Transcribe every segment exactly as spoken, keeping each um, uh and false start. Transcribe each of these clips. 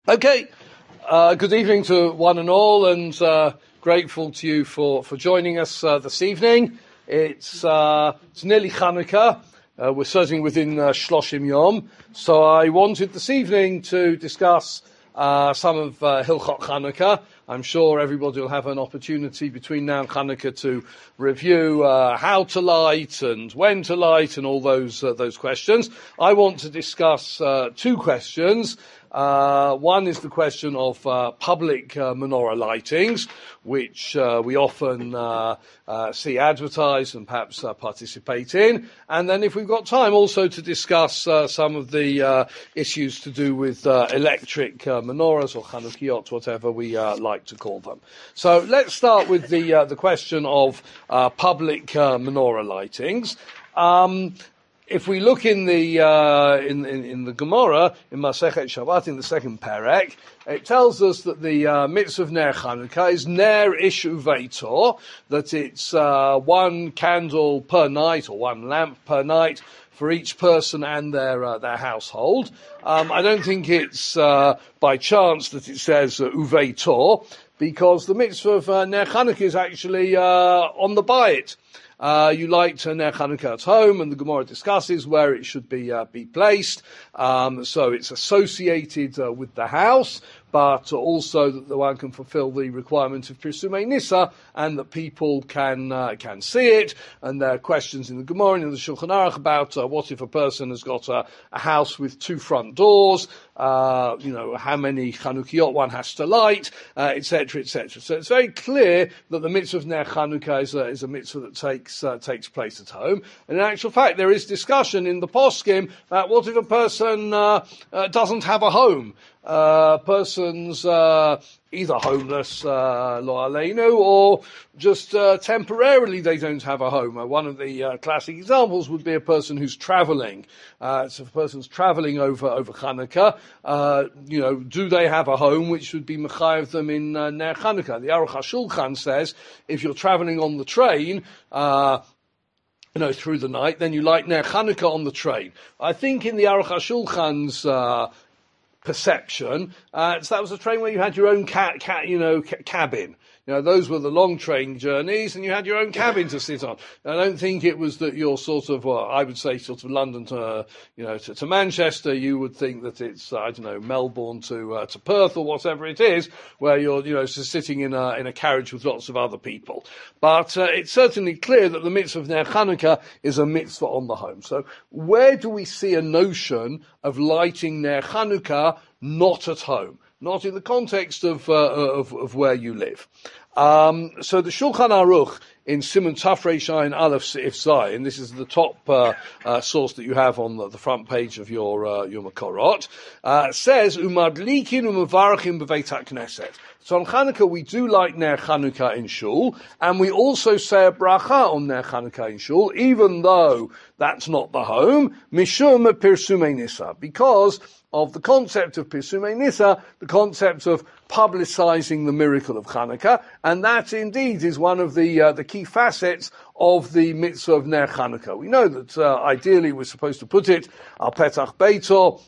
Okay, uh, good evening to one and all, and uh, grateful to you for, for joining us uh, this evening. It's uh, it's nearly Hanukkah. Uh, we're certainly within uh, Shloshim Yom, so I wanted this evening to discuss uh, some of uh, Hilchot Hanukkah. I'm sure everybody will have an opportunity between now and Hanukkah to review uh, how to light and when to light and all those uh, those questions. I want to discuss uh, two questions. Uh, one is the question of uh, public uh, menorah lightings, which uh, we often uh, uh, see advertised and perhaps uh, participate in. And then if we've got time, also to discuss uh, some of the uh, issues to do with uh, electric uh, menorahs or Chanukiot, whatever we uh, like to call them. So let's start with the uh, the question of uh, public uh, menorah lightings. Um, If we look in the uh, in, in in the Gemara in Masechet Shabbat in the second perek, it tells us that the uh, mitzvah of Ner Chanukah is Ner Ish Uveitor, that it's uh, one candle per night or one lamp per night for each person and their uh, their household. Um, I don't think it's uh, by chance that it says uh, Uveitor, because the mitzvah of uh, Ner Chanukah is actually uh, on the bayit. Uh, you light Ner Chanukah at home, and the Gemara discusses where it should be uh, be placed. Um, so it's associated uh, with the house, but also that the one can fulfill the requirement of Pirsumei Nisa, and that people can uh, can see it. And there are questions in the Gemara and in the Shulchan Aruch about uh, what if a person has got a, a house with two front doors, uh, you know, how many Chanukiot one has to light, uh, et cetera, et cetera. So it's very clear that the mitzvah of Ner Chanukah is a, is a mitzvah that takes uh, takes place at home. And in actual fact, there is discussion in the poskim about what if a person uh, uh, doesn't have a home. Uh, persons uh, either homeless, uh, lo aleinu, or just uh, temporarily they don't have a home. Uh, one of the uh, classic examples would be a person who's travelling. Uh, so if a person's travelling over over Hanukkah, uh, you know, do they have a home which would be mechayev them in uh, Ner Hanukkah? The Aruch HaShulchan says if you're travelling on the train, uh, you know, through the night, then you light Ner Hanukkah on the train. I think in the Aruch HaShulchan's uh, perception, uh, so that was a train where you had your own cat, cat you know, ca- cabin. You know, those were the long train journeys, and you had your own cabin to sit on. I don't think it was that you're sort of, well, I would say sort of London to, uh, you know, to, to Manchester. You would think that it's, uh, I don't know, Melbourne to uh, to Perth or whatever it is, where you're, you know, sitting in a in a carriage with lots of other people. But uh, it's certainly clear that the mitzvah of Ner Chanukah is a mitzvah on the home. So where do we see a notion of lighting Ner Chanukah not at home? Not in the context of, uh, of, of where you live. Um, so the Shulchan Aruch in Siman Tafrei Shayin Aleph Seif Zayin, this is the top uh, uh, source that you have on the, the front page of your uh, your Makorot, uh, says Umadlikin umavarachim b'veit HaKnesset. So on Chanukah we do light Ner Chanukah in shul, and we also say a bracha on Ner Chanukah in shul, even though that's not the home, mishum pirsumei nisa, because of the concept of Pirsumei Nisa, the concept of publicizing the miracle of Chanukah, and that indeed is one of the uh, the key facets of the mitzvah of Ner Chanukah. We know that uh, ideally we're supposed to put it al petach beito,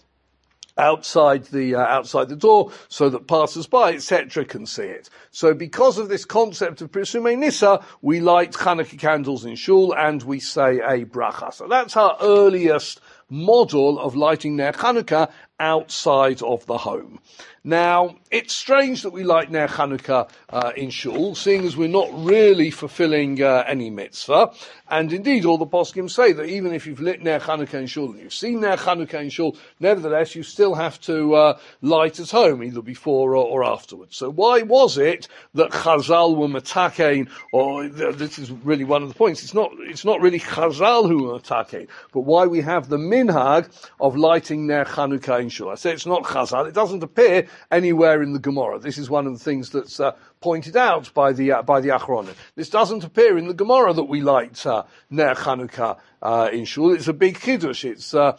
outside the uh, outside the door, so that passers-by, et cetera, can see it. So, because of this concept of Pirsumei Nisa, we light Chanukah candles in shul and we say a bracha. So that's our earliest model of lighting Ner Chanukah outside of the home. Now, it's strange that we light Ner Chanukah uh, in shul, seeing as we're not really fulfilling uh, any mitzvah. And indeed, all the poskim say that even if you've lit Ner Chanukah in shul and you've seen Ner Chanukah in shul, nevertheless, you still have to uh, light at home, either before or, or afterwards. So why was it that Chazal were matakein, or this is really one of the points, it's not it's not really Chazal who were matakein, but why we have the minhag of lighting Ner Chanukah in shul. I say it's not Chazal, it doesn't appear anywhere in the Gemara. This is one of the things that's uh, pointed out by the uh, by the Achronim. This doesn't appear in the Gemara that we light uh, Ner Chanukah uh, in shul. It's a big chiddush. It's uh,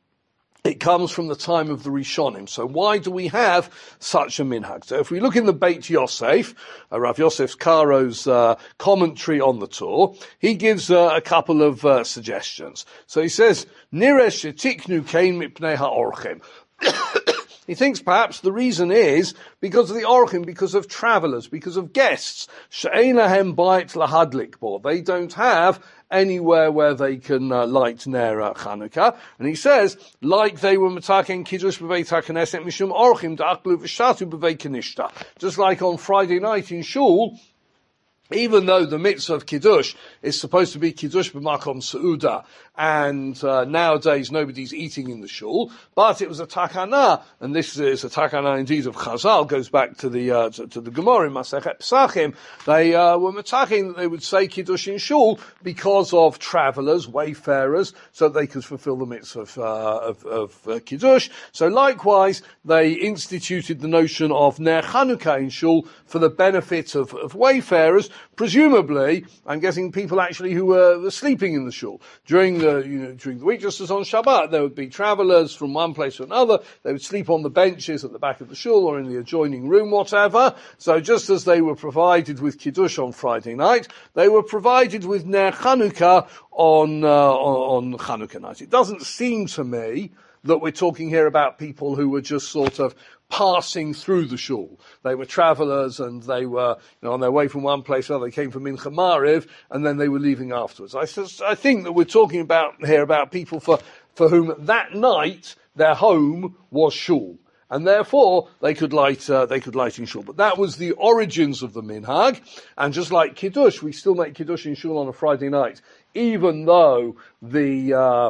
It comes from the time of the Rishonim. So why do we have such a minhag? So if we look in the Beit Yosef, uh, Rav Yosef Karo's uh, commentary on the Torah, he gives uh, a couple of uh, suggestions. So he says, Niresh shetiknu kain mipnei ha'orchem. He thinks perhaps the reason is because of the orchim, because of travellers, because of guests. She'ein lahem bait lahadlik bo. They don't have anywhere where they can uh, light Ner Chanukah. And he says, like they were mataken kiddush b'veit HaKnesset mishum orchim da'aklu v'shatu b'veit Kanishta. Just like on Friday night in Shul, even though the mitzvah of Kiddush is supposed to be Kiddush b'makom Seuda, and uh, nowadays nobody's eating in the shul, but it was a takana, and this is a takana indeed of Chazal, goes back to the uh, to, to the Gemara in Masechet Pesachim. They uh, were mataking that they would say Kiddush in shul because of travellers, wayfarers, so they could fulfill the mitzvah of, uh, of, of uh, Kiddush. So likewise, they instituted the notion of Ner Chanukah in shul for the benefit of, of wayfarers. Presumably, I'm guessing people actually who were, were sleeping in the shul during the you know during the week, just as on Shabbat there would be travellers from one place to another. They would sleep on the benches at the back of the shul or in the adjoining room, whatever. So just as they were provided with Kiddush on Friday night, they were provided with Ner Chanukah on uh, on, on Chanukah night. It doesn't seem to me that we're talking here about people who were just sort of passing through the shul. They were travellers and they were you know, on their way from one place to another. They came from Mincha Mariv and then they were leaving afterwards. I, I think that we're talking about here about people for, for whom that night their home was shul. And therefore, they could light, uh, they could light in shul. But that was the origins of the minhag. And just like Kiddush, we still make Kiddush in shul on a Friday night, even though the, uh,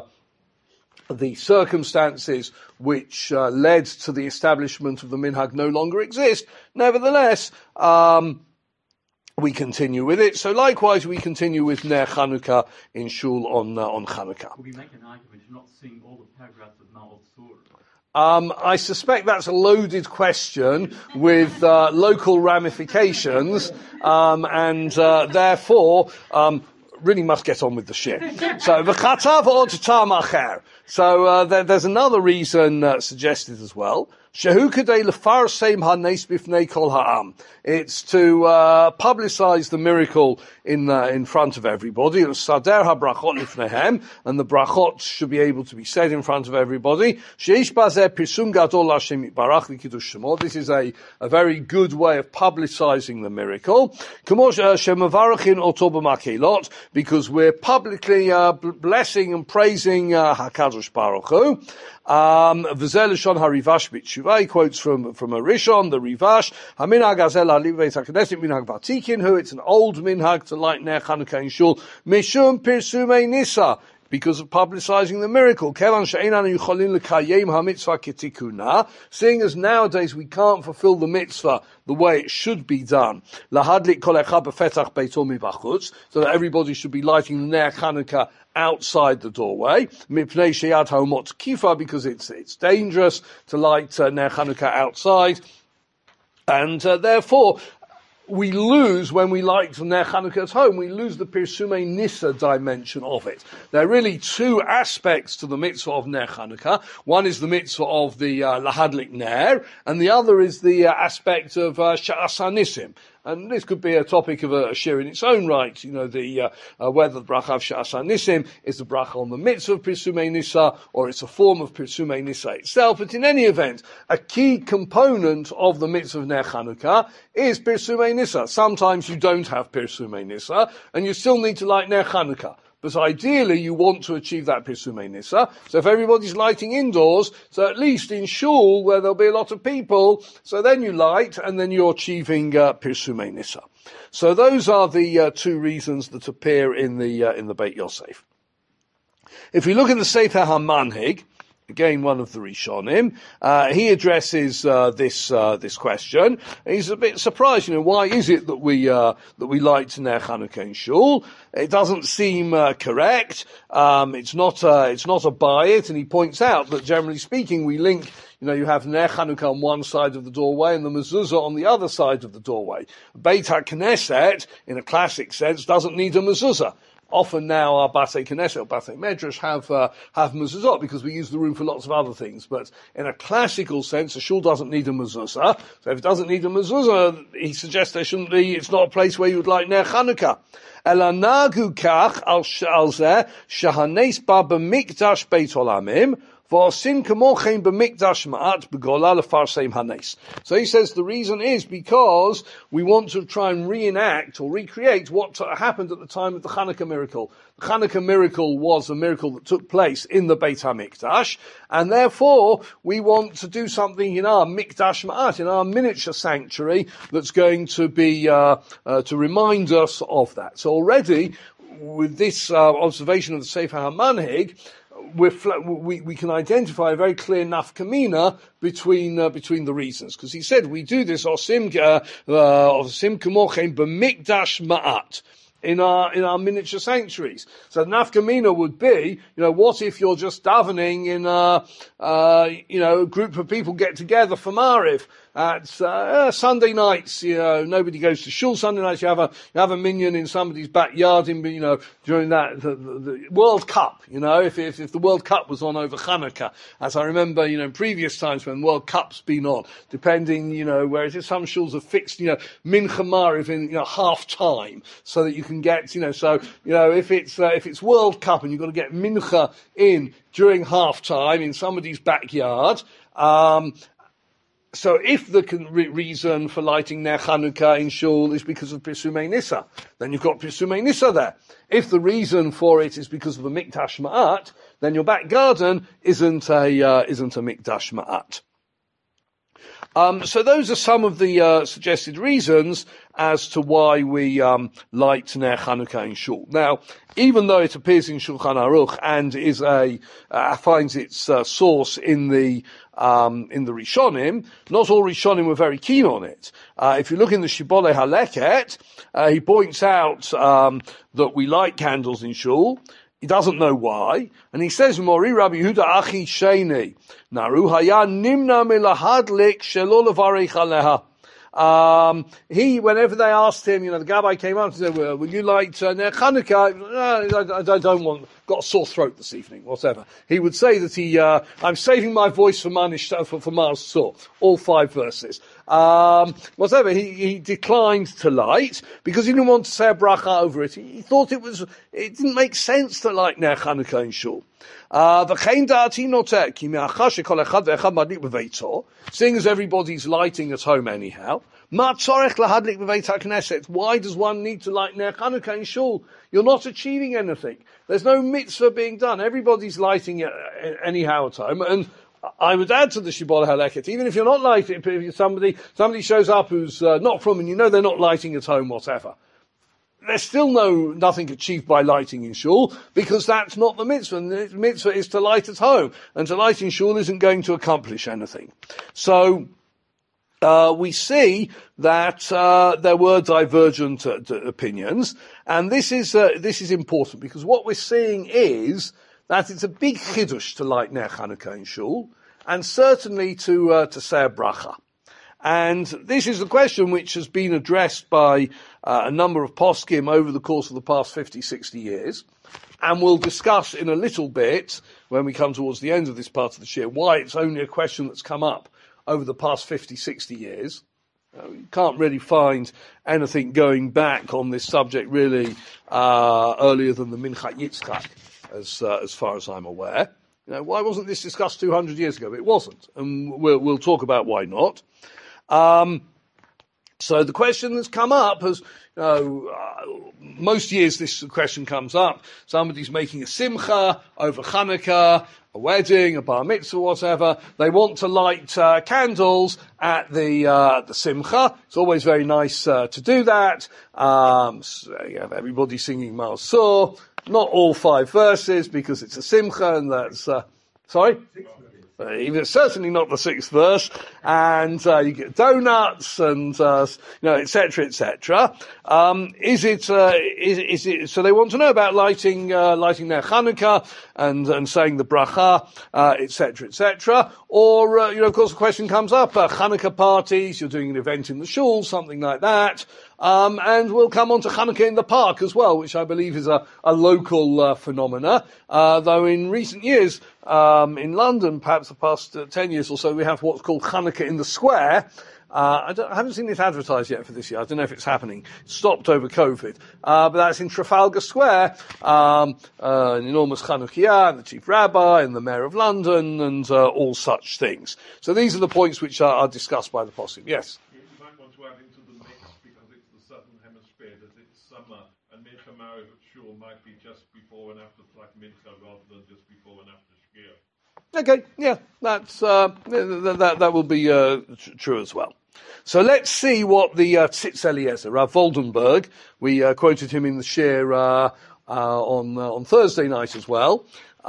the circumstances which uh, led to the establishment of the minhag no longer exist. Nevertheless, um, we continue with it. So likewise, we continue with Ner Chanukah in shul on uh, on Chanukah. Will we make an argument to not sing all the paragraphs of Ma'al Surah? Um, I suspect that's a loaded question with uh, local ramifications, um, and uh, therefore um, really must get on with the shit. So v'chatav od tam acher. So uh, there, there's another reason uh, suggested as well. Shehu kadei lefarseim hanes bifnei kol ha'am. It's to uh, publicize the miracle in uh, in front of everybody. Sader habrachot lifnehem, and the brachot should be able to be said in front of everybody. Sheish bazeh pirsum gadol Hashem yitbarach v'kiddush shemo. This is a a very good way of publicizing the miracle. K'mo shemavarachin oto b'makelot, because we're publicly uh, blessing and praising uh, Hakadosh Baruch Hu. Um, V'zeh l'shon harivash b'tshuva. He quotes from from a Rishon, the Rivash. Haminhag hazel ha'liv beit HaKnesset minhag vatikin, who it's an old minhag to light Ner Chanukah in shul mishum pirsumei nisa, because of publicizing the miracle. Kevan she'einanu yicholin lekayem hamitzvah ketikuna, seeing as nowadays we can't fulfill the mitzvah the way it should be done. Lahadlik kol echad befetach beito mibachutz, so that everybody should be lighting the Ner Chanukah outside the doorway. Mipnei sheyad haumot kifa, because it's it's dangerous to light uh, Ner Chanukah outside, and uh, therefore we lose, when we light Ner Chanukah at home, we lose the Pirsumei Nisa dimension of it. There are really two aspects to the mitzvah of Ner Chanukah. One is the mitzvah of the uh, Lahadlik Ner, and the other is the uh, aspect of uh, Sha'as HaNisim. And this could be a topic of a, a shir in its own right, you know, the uh, uh, whether the bracha of Sha'as HaNisim is the bracha on the mitzvah of Pirsumei Nisa, or it's a form of Pirsumei Nisa itself. But in any event, a key component of the mitzvah of Ner Chanukah is Pirsumei Nisa. Sometimes you don't have Pirsumei Nisa, and you still need to light Ner Chanukah. But ideally, you want to achieve that Pirsumei Nisa. So if everybody's lighting indoors, so at least in shul, where there'll be a lot of people, so then you light, and then you're achieving uh, Pirsumei Nisa. So those are the uh, two reasons that appear in the uh, in the Beit Yosef. If we look at the Sefer HaManhig, again, one of the Rishonim, uh, he addresses, uh, this, uh, this question. He's a bit surprised, you know, why is it that we, uh, that we light Ner Chanukah in shul? It doesn't seem, uh, correct. Um, it's not, uh, it's not a bayit, and he points out that generally speaking, we link, you know, you have Ner Chanukah on one side of the doorway and the mezuzah on the other side of the doorway. Beit HaKnesset, in a classic sense, doesn't need a mezuzah. Often now our Batei Knesset or Batei Medrash have, uh, have mezuzot because we use the room for lots of other things. But in a classical sense, a shul doesn't need a mezuzah. So if it doesn't need a mezuzah, he suggests there shouldn't be, it's not a place where you would like Ner Chanukah. Ela nagu kach al zeh shahanes ba b'mikdash beit olamim V'osim kamochem b'mikdash ma'at b'gola lefarseim hanes. So he says the reason is because we want to try and reenact or recreate what happened at the time of the Hanukkah miracle. The Hanukkah miracle was a miracle that took place in the Beit HaMikdash, and therefore we want to do something in our Mikdash Ma'at, in our miniature sanctuary, that's going to be uh, uh, to remind us of that. So already, with this uh, observation of the Sefer HaManhig, We're fl- we, we can identify a very clear nafkamina between uh, between the reasons, because he said we do this osim uh, osim kamochem b'mikdash ma'at in our in our miniature sanctuaries. So nafkamina would be, you know, what if you're just davening in a uh, you know a group of people get together for Mariv at uh, Sunday nights, you know, nobody goes to shul Sunday nights. You have a you have a minyan in somebody's backyard, in you know during that the, the, the World Cup. You know, if, if if the World Cup was on over Hanukkah, as I remember, you know, in previous times when World Cup's been on, depending, you know, where it is, some shuls have fixed, you know, mincha mariv in you know half time, so that you can get, you know, so you know if it's uh, if it's World Cup and you've got to get mincha in during half time in somebody's backyard. Um, So if the re- reason for lighting Ner Chanukah in Shul is because of Pirsumei Nissa, then you've got Pirsumei Nissa there. If the reason for it is because of a Mikdash Ma'at, then your back garden isn't a, uh, isn't a Mikdash Ma'at. Um, so those are some of the uh, suggested reasons as to why we um, light Ner Chanukah in Shul. Now, even though it appears in Shulchan Aruch and is a uh, finds its uh, source in the um, in the Rishonim, not all Rishonim were very keen on it. Uh, if you look in the Shibbolei Haleket, uh, he points out um, that we light candles in Shul. He doesn't know why, and he says, Mori Rabbi Yehuda Achi Sheni, Naru Haya Nimna Milahadlik Shelo Levarech Aleha. Um, he, whenever they asked him, you know, the Gabbai came up and said, well, will you light uh, Ner Chanukah? No, I, I don't want, got a sore throat this evening, whatever. He would say that he, uh, I'm saving my voice for Manish, for, for Mars Sor, all five verses. Um, whatever, he, he declined to light because he didn't want to say a bracha over it. He, he thought it was, it didn't make sense to light Ner Chanukah in Shul. Uh, seeing as everybody's lighting at home anyhow, why does one need to light Ner Chanukah in Shul? You're not achieving anything. There's no mitzvah being done. Everybody's lighting it anyhow at home. And I would add to the Shibbolei Haleket, even if you're not lighting, if somebody, somebody shows up who's uh, not from, and you know they're not lighting at home, whatever. There's still no, nothing achieved by lighting in Shul, because that's not the mitzvah. And the mitzvah is to light at home. And to light in Shul isn't going to accomplish anything. So, Uh, we see that uh, there were divergent uh, d- opinions, and this is uh, this is important because what we're seeing is that it's a big chiddush to light Ner Chanukah in Shul, and certainly to uh, to say a bracha. And this is the question which has been addressed by uh, a number of poskim over the course of the past fifty, sixty years, and we'll discuss in a little bit when we come towards the end of this part of the shir why it's only a question that's come up over the past fifty, sixty years. Uh, you can't really find anything going back on this subject really uh, earlier than the Minchat Yitzchak, as uh, as far as I'm aware. You know, why wasn't this discussed two hundred years ago? It wasn't, and we'll, we'll talk about why not. Um, so the question that's come up has, you know, uh, most years this question comes up. Somebody's making a simcha over Hanukkah, a wedding, a bar mitzvah, whatever. They want to light uh, candles at the uh, the simcha. It's always very nice uh, to do that. Um, so you have everybody singing Ma'asor. Not all five verses because it's a simcha, and that's uh, sorry. Uh, even certainly not the sixth verse, and uh, you get donuts and uh, you know, et cetera, et cetera. Um, is it? Uh, is, is it? So they want to know about lighting, uh, lighting their Chanukah and and saying the bracha, uh, et cetera, et cetera. Or uh, you know, of course, the question comes up: uh, Chanukah parties. You're doing an event in the shul, something like that. Um, and we'll come on to Chanukah in the park as well, which I believe is a, a local uh, phenomena. Uh, though in recent years, um, in London, perhaps the past uh, ten years or so, we have what's called Chanukah in the square, Uh, I, don't, I haven't seen it advertised yet for this year. I don't know if it's happening. It stopped over COVID. Uh, but that's in Trafalgar Square. Um, uh, an enormous Chanukiah, and the Chief Rabbi, and the Mayor of London, and uh, all such things. So these are the points which are, are discussed by the Poskim. Yes? You might want to add into the mix, because it's the southern hemisphere, that it's summer, and Mincha Ma'ariv at Shul might be just before and after like Mincha rather than just before and after Shkia. Okay, yeah, that's, uh, that, that, that will be, uh, tr- true as well. So let's see what the, uh, Tzitz Eliezer, Rav Voldenberg, we, uh, quoted him in the share, uh, uh, on, uh, on Thursday night as well.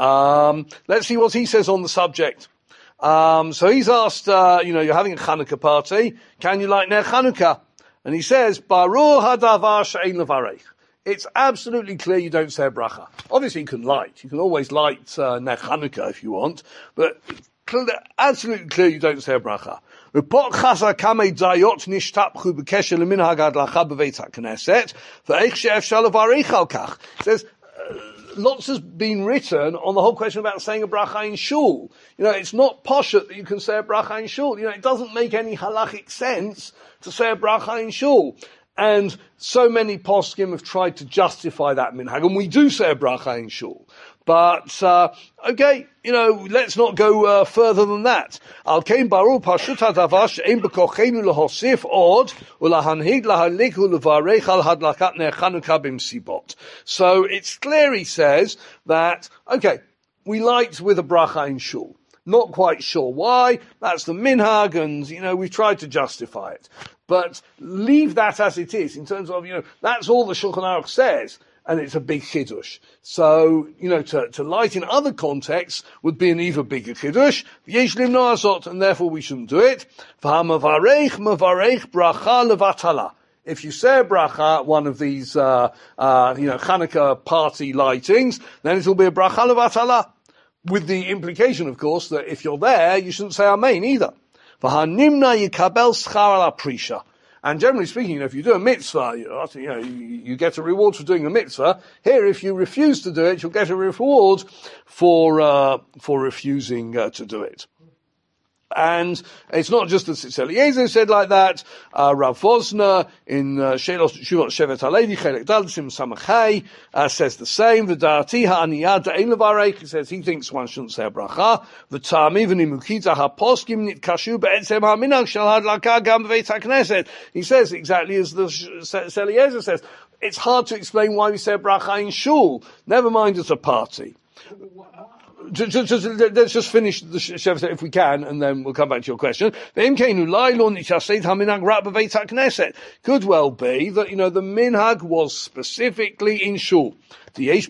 Um, let's see what he says on the subject. Um, so he's asked, uh, you know, you're having a Chanukah party, can you light Ner Chanukah? And he says, Barur hadavar she'ein levarech. It's absolutely clear you don't say a bracha. Obviously you can light. You can always light uh, Ner Chanukah if you want. But clear, absolutely clear you don't say a bracha. Report chaza kamei dayot nishtapchu b'kesher leminhag adlacha b'veit ha'knesset v'eich she'efshar levarech al kach. It says, uh, lots has been written on the whole question about saying a bracha in shul. You know, it's not poshet that you can say a bracha in shul. You know, it doesn't make any halachic sense to say a bracha in shul. And so many poskim have tried to justify that minhag, and we do say a bracha in shul. But, uh, okay, you know, let's not go, uh, further than that. Al kein baru pashut hadavar she'ein b'kochenu lahosif od, ulahanhig lahalik ulevarech al hadlakat ner Chanukah b'msibot. So it's clear, he says, that, okay, we light with a bracha in shul. Not quite sure why. That's the minhag, and, you know, we've tried to justify it. But leave that as it is, in terms of, you know, that's all the Shulchan Aruch says, and it's a big chiddush. So, you know, to, to light in other contexts would be an even bigger chiddush. Yesh limno azot, and therefore we shouldn't do it. V'hamavarech mavarech bracha levatala. If you say a bracha at one of these, uh, uh, you know, Chanukah party lightings, then it'll be a bracha levatala. With the implication, of course, that if you're there, you shouldn't say Amen either. V'hanimna yikabel schar al prisha. And generally speaking, you know, if you do a mitzvah, you know, you know, you, you get a reward for doing a mitzvah. Here, if you refuse to do it, you'll get a reward for, uh, for refusing uh, to do it. And it's not just that Tzitz Eliezer said like that. Uh, Rav Vosner in uh, Shelos Shuvot Shevet HaLevi Chelek Dal Sim Samachai uh, says the same. V'da'ati ha'aniyad da'ein levarech. He says he thinks one shouldn't say a bracha. V'ta'ami v'nimukita ha'poskim nitkashu be'etzem ha'minag shel hadlaka gam b'veit ha'knesset. He says exactly as the Tzitz Eliezer says. It's hard to explain why we say a bracha in shul. Never mind at a party. Just, just, let's just finish the Shevet if we can, and then we'll come back to your question. Could well be that, you know, the minhag was specifically in shul. Because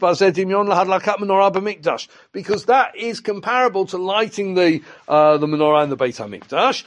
that is comparable to lighting the, uh, the menorah in the Beit HaMikdash.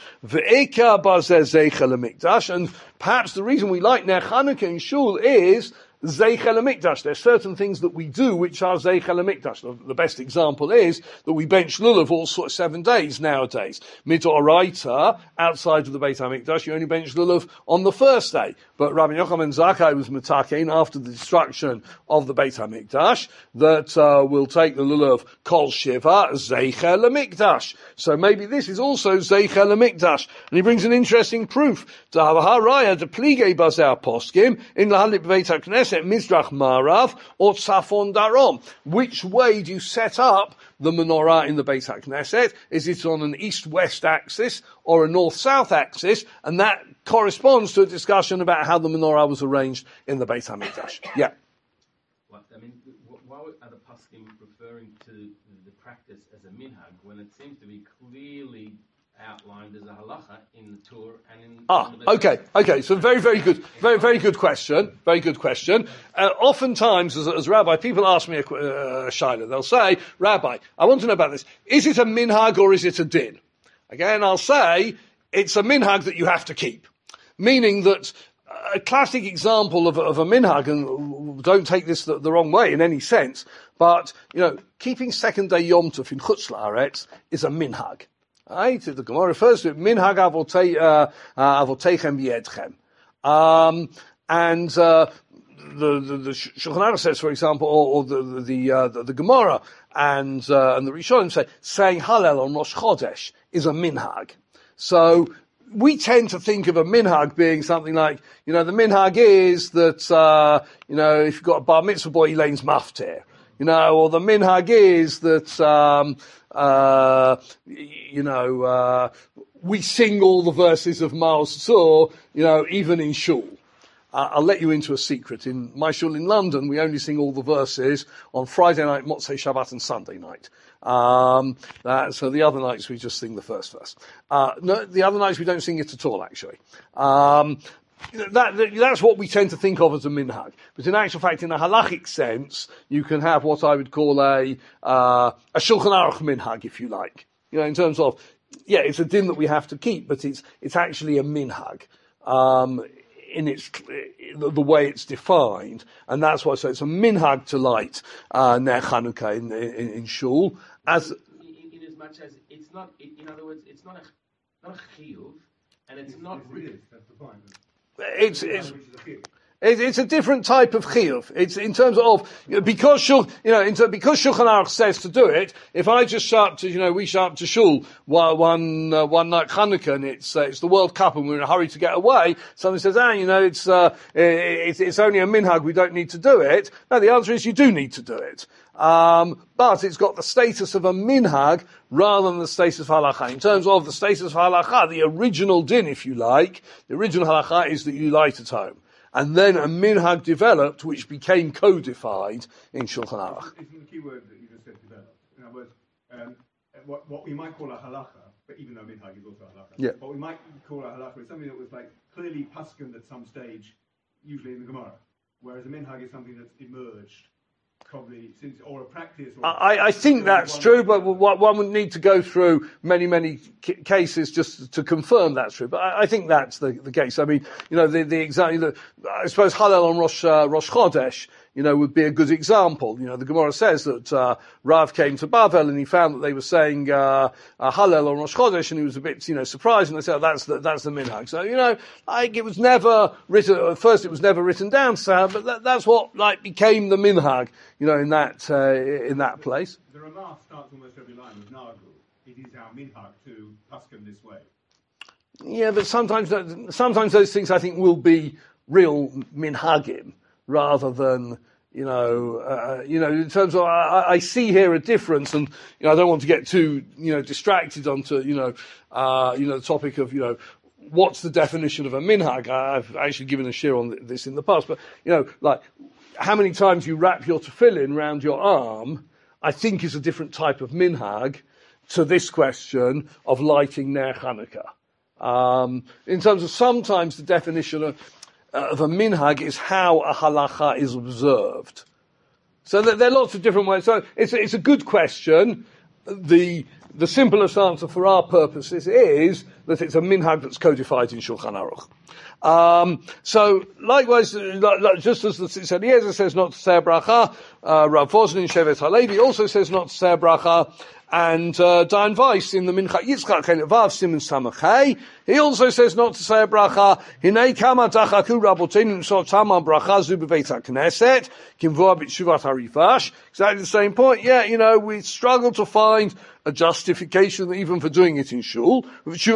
And perhaps the reason we light Ner Chanukah in shul is Zeichel HaMikdash. There's certain things that we do which are Zeichel HaMikdash. The, the best example is that we bench lulav all sort of seven days nowadays. Midoraita, outside of the Beit HaMikdash, you only bench lulav on the first day. But Rabbi Yochanan Zakkai was metakein after the destruction of the Beit HaMikdash that uh, will take the lulav kol shiva Zeichel HaMikdash. So maybe this is also Zeichel HaMikdash. And he brings an interesting proof. To have a haraya to plige bazar poskim in lahalik Beit HaKnesset Mizrach Marav or Tzafon Darom. Which way do you set up the menorah in the Beit HaKnesset? Is it on an east-west axis or a north-south axis? And that corresponds to a discussion about how the menorah was arranged in the Beit HaMikdash. Yeah. Well, I mean, why are the poskim referring to the practice as a minhag when it seems to be clearly outlined as a halacha in the Torah and in... Ah, in the okay, okay, so very, very good, very, very good question, very good question. Uh, oftentimes, as, as Rabbi, people ask me a uh, shaila, they'll say, Rabbi, I want to know about this, is it a minhag or is it a din? Again, I'll say, it's a minhag that you have to keep. Meaning that a classic example of, of a minhag, and don't take this the, the wrong way in any sense, but, you know, keeping second day Yom Tov in Chutz La'aretz is a minhag. Right? The Gemara refers to it, minhag avoteichem b'yedchem. Um, and, uh, the, the, the Shulchan Aruch says, for example, or, or the, the, uh, the, the Gemara and, uh, and the Rishonim say, saying Hallel on Rosh Chodesh is a minhag. So, we tend to think of a minhag being something like, you know, the minhag is that, uh, you know, if you've got a bar mitzvah boy, he lanes maftir. You know, or the minhag is that, um, uh, you know, uh, we sing all the verses of Maoz Tzur, you know, even in shul. Uh, I'll let you into a secret. In my shul in London, we only sing all the verses on Friday night, Motzei Shabbat, and Sunday night. Um, that, so the other nights we just sing the first verse. Uh, no, the other nights we don't sing it at all, actually. Um, that, that, that's what we tend to think of as a minhag. But in actual fact, in a halachic sense, you can have what I would call a, uh, a Shulchan Aruch minhag, if you like. You know, in terms of, yeah, it's a din that we have to keep, but it's, it's actually a minhag. Um, in its, the, the way it's defined. And that's why I say it's a minhag to light, uh, Ner Chanukah in, in, in shul. As, in, in as much as it's not, in other words, it's not a, not a chiyuv, and it's, it's not. Yes, it is, that's the point. It's, it's, it's a different type of chiyuv. It's in terms of, you know, because shul, you know, in ter, because Shulchan Aruch says to do it. If I just show up to, you know, we show up to shul one one, uh, one night Chanukah, and it's uh, it's the World Cup, and we're in a hurry to get away. Someone says, ah, you know, it's uh, it's it's only a minhag. We don't need to do it. No, the answer is you do need to do it. Um, but it's got the status of a minhag rather than the status of halacha. In terms of the status of halacha, the original din, if you like, the original halacha is that you light at home. And then a minhag developed, which became codified in Shulchan Aruch. Isn't the key word that you just said developed? In other words, um, what, what we might call a halacha, but even though minhag is also a halacha, yeah. what we might call a halacha is something that was like clearly paskened at some stage, usually in the Gemara, whereas a minhag is something that's emerged. Probably since, or a practice. Or I, I think that's true, but one would need to go through many, many cases just to confirm that's true. But I, I think that's the, the case. I mean, you know, the, the example, I suppose Hallel on Rosh, uh, Rosh Chodesh, you know, would be a good example. You know, the Gemara says that, uh, Rav came to Bavel and he found that they were saying, uh, uh Hallel on Rosh Chodesh, and he was a bit, you know, surprised, and they said, oh, that's the, that's the minhag. So, you know, like, it was never written, at first it was never written down, so, but that, that's what, like, became the minhag, you know, in that, uh, in that place. The Ramah starts almost every line with Nagu. It is our minhag to pasken this way. Yeah, but sometimes, sometimes those things I think will be real minhagim, rather than, you know, uh, you know, in terms of, I, I see here a difference, and, you know, I don't want to get too, you know, distracted onto, you know, uh, you know, the topic of, you know, what's the definition of a minhag? I've actually given a share on this in the past, but, you know, like, how many times you wrap your tefillin round your arm, I think is a different type of minhag to this question of lighting Ner Chanukah. Um, in terms of sometimes the definition of, Uh, of a minhag is how a halacha is observed. So there, there are lots of different ways. So it's, it's a good question. The, the simplest answer for our purposes is that it's a minhag that's codified in Shulchan Aruch. Um, so likewise, just as the Tzitz Eliezer says not to say a bracha, uh, Rav Vosnin Shevet HaLevi also says not to say a bracha, and uh, Dayan Weiss in the Mincha Yitzchak Vav Siman Samachay, he also says not to say a bracha. Hinei kama tachaku raboteinu so tama bracha zu b'beit hakneset kimvoa b'tshuvat harifash. Exactly the same point. Yeah, you know, we struggle to find a justification even for doing it in shul. So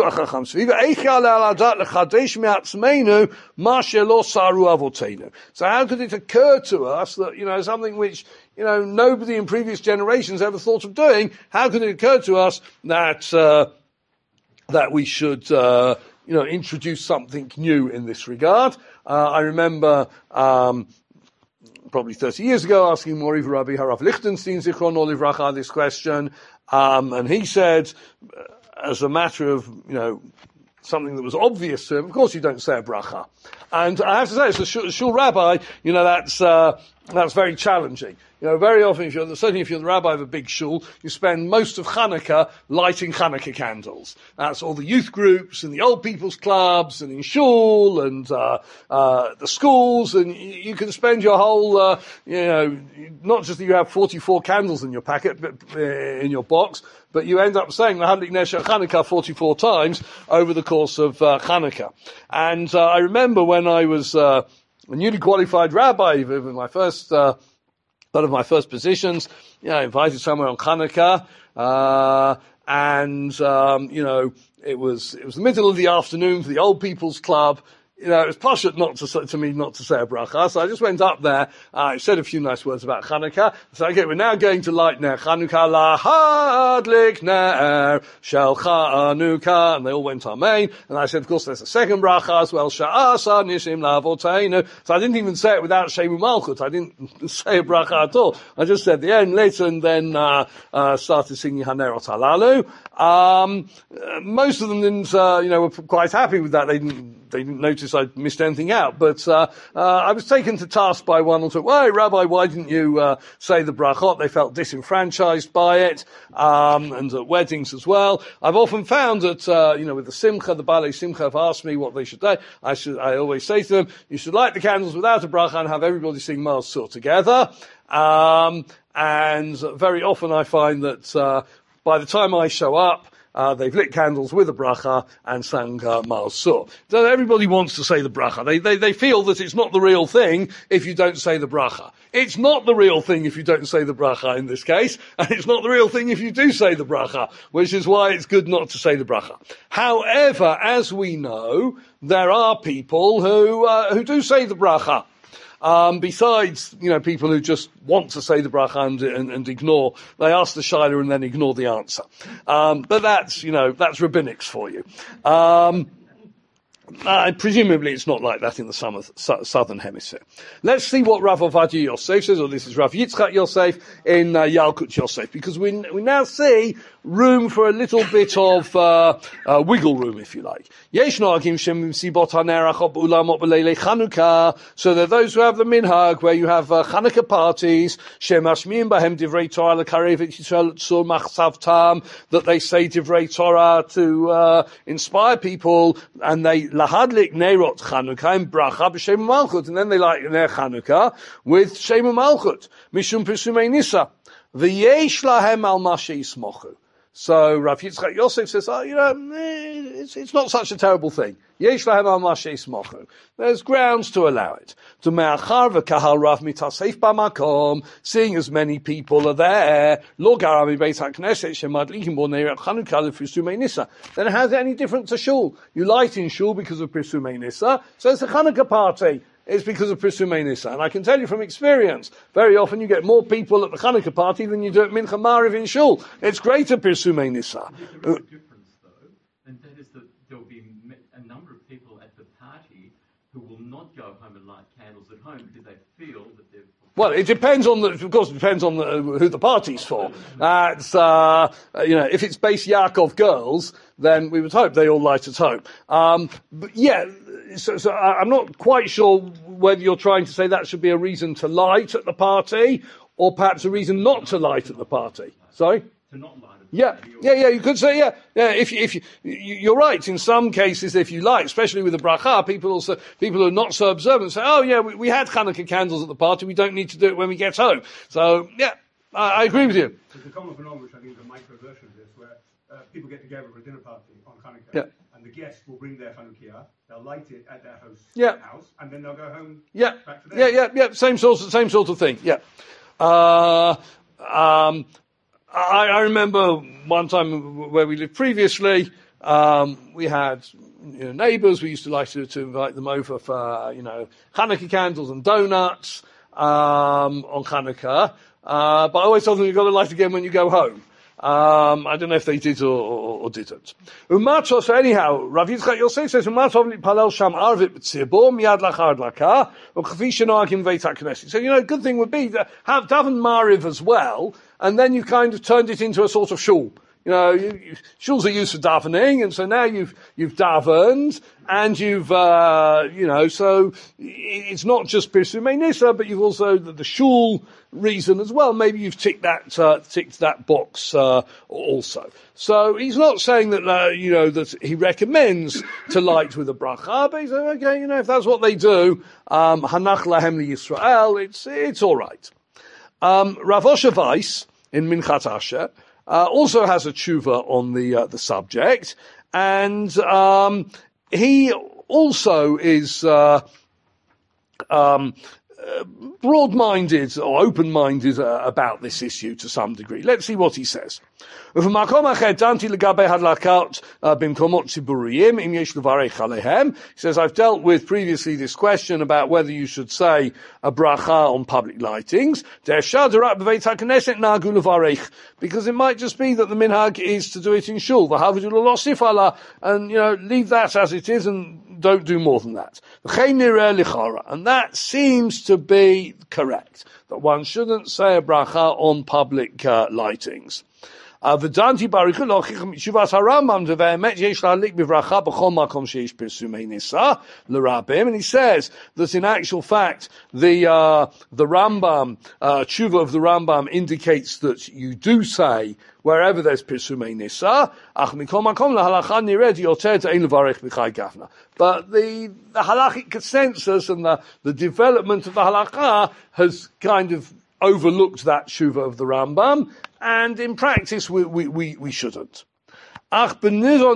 how could it occur to us that, you know, something which, you know, nobody in previous generations ever thought of doing, how could it occur to us that, uh, that we should, uh, you know, introduce something new in this regard? Uh, I remember, um, probably thirty years ago asking Moriv Rabbi Harav Lichtenstein Zichron Livracha this question, um, and he said, as a matter of, you know, something that was obvious to him, of course you don't say a bracha. And I have to say, as a shul, shul rabbi, you know, that's, uh, that's very challenging. You know, very often, if you're, certainly if you're the rabbi of a big shul, you spend most of Hanukkah lighting Hanukkah candles. That's all the youth groups and the old people's clubs and in shul and, uh, uh, the schools, and you, you can spend your whole, uh, you know, not just that you have forty-four candles in your packet, but, uh, in your box, but you end up saying the Hadlik Ner Chanukah forty-four times over the course of, uh, Hanukkah. And, uh, I remember when I was, uh, a newly qualified rabbi, with my first, uh, one of my first positions, you know, invited somewhere on Hanukkah, uh, and, um, you know, it was, it was the middle of the afternoon for the Old People's Club. You know, it was pashut not to say, to me not to say a bracha, so I just went up there, I uh, said a few nice words about Chanukah. So, okay, we're now going to light Ner Chanukah, lahadlik Ner shel Chanukah, and they all went amen, and I said, of course, there's a second bracha as well, sha'asa nishim la'avoteinu. So I didn't even say it without Shemu Malchut, I didn't say a bracha at all. I just said the end later, and then, uh, uh, started singing Hanerot Halalu. Um, uh, most of them didn't, uh, you know, were quite happy with that. They didn't, they didn't notice I'd missed anything out. But, uh, uh, I was taken to task by one and said, well, Rabbi, why didn't you, uh, say the brachot? They felt disenfranchised by it, um, and at weddings as well. I've often found that, uh, you know, with the Simcha, the Balei Simcha have asked me what they should do. I should, I always say to them, you should light the candles without a bracha and have everybody sing Ma'al Sur together. Um, and very often I find that, uh, by the time I show up, Uh, they've lit candles with a bracha and sang uh, Ma'al Sur. So everybody wants to say the bracha. They, they, they feel that it's not the real thing if you don't say the bracha. It's not the real thing if you don't say the bracha in this case, and it's not the real thing if you do say the bracha, which is why it's good not to say the bracha. However, as we know, there are people who, uh, who do say the bracha. Um, besides, you know, people who just want to say the bracha and, and, and ignore, they ask the shaila and then ignore the answer. Um, but that's, you know, that's rabbinics for you. Um, Uh, presumably it's not like that in the summer, su- southern hemisphere. Let's see what Rav Ovadia Yosef says, or this is Rav Yitzchak Yosef in uh, Yalkut Yosef, because we we now see room for a little bit of uh, uh, wiggle room, if you like. Yesh noagim shem sibot hanerachot b'ulamot b'leilei Chanukah. So there are those who have the minhag where you have uh, Chanukah parties, shem ashmiim bahem divrei Torah lekarev et Yisrael tzur machsavtam, that they say divrei Torah to uh, inspire people, and they lahadlik neirot Chanukah and bracha b'shem malchut, and then they light Ner Chanukah with Shem Malchut mishum pesumei nisa v'yesh lahem al ma sheismochu. So Rav Yitzchak Yosef says, oh, you know, it's, it's not such a terrible thing. Yesh lahem al ma sheismochu. There's grounds to allow it. To me'achar v'kahal rav mitasef b'makom, seeing as many people are there, lo gara mi beit ha'knesset shemadlikim bo neirat Chanukah l'fisumei nisa. Then how's it any different to shul? You light in shul because of Pesumei Nisa, so it's a Chanukah party. It's because of Pesumei Nisa. And I can tell you from experience, very often you get more people at the Chanukah party than you do at Mincha Mariv in shul. It's greater Pesumei Nisa. There is a difference, though, and that is that there will be a number of people at the party who will not go home and light candles at home because they feel that they're... Well, it depends on the, of course, it depends on the, who the party's for. Uh, it's, uh, you know, if it's Beis Yaakov girls, then we would hope they all light at home. Um, but yeah, so, so I'm not quite sure whether you're trying to say that should be a reason to light at the party, or perhaps a reason not to light at the party. Sorry? To not light at the Yeah, party. yeah, yeah, you could say, yeah, yeah, if you, if you, you're right, in some cases, if you like, especially with the bracha, people also, people who are not so observant say, oh yeah, we, we had Chanukah candles at the party, we don't need to do it when we get home. So, yeah, I, I agree with you. There's a common phenomenon, which I think is a micro version of this, where uh, people get together for a dinner party on Chanukah, Yeah. and the guests will bring their Chanukah, they'll light it at their host's Yeah. house, and then they'll go home Yeah, back to yeah, their yeah, yeah, same sort of, same sort of thing, yeah. Uh, um, I, I remember one time where we lived previously, um, we had, you know, neighbours, we used to like to, to invite them over for, you know, Chanukah candles and donuts, um, on Chanukah, uh, but I always told them you've got to light again when you go home. Um, I don't know if they did or, or, or didn't. Umato, so anyhow, Rav Yitzchak Yosef says, Umato palel sham arvit b'tzibor miyad lachar adlaka, u'chvi shenoagim veit ha'knesset. So, you know, a good thing would be to have daven mariv as well, and then you kind of turned it into a sort of shul. You know, you, you, shuls are used for davening, and so now you've, you've davened, and you've, uh, you know, so it's not just Pesumei Nisa, but you've also the, the shul reason as well. Maybe you've ticked that, uh, ticked that box, uh, also. So he's not saying that, uh, you know, that he recommends to light with a bracha, but he said, okay, you know, if that's what they do, um, Hanach lahem li Yisrael, it's, it's alright. Um, Rav Osher Weiss, in Minchat Asher, Uh, also has a tshuva on the uh, the subject, and um, he also is uh, um, uh, broad-minded or open-minded uh, about this issue to some degree. Let's see what he says. He says, I've dealt with previously this question about whether you should say a bracha on public lightings, because it might just be that the minhag is to do it in shul, and, you know, leave that as it is and don't do more than that. And that seems to be correct, that one shouldn't say a bracha on public uh, lightings. Uh, Vedanti Barikul Shuvas Harambam Devemet Yesh La'alik Bivracha B'chol Makom Sheish Pirsumei Nisa L'Rabim, and he says that in actual fact the uh, the Rambam uh, tshuva of the Rambam indicates that you do say wherever there's Pirsumei Nisa. Ach Mikol Makom LaHalacha Nired Yoter Te'ein Levarech B'chai Gafna. But the the halachic consensus and the the development of the halacha has kind of overlooked that tshuva of the Rambam, and in practice we we we, we shouldn't. This is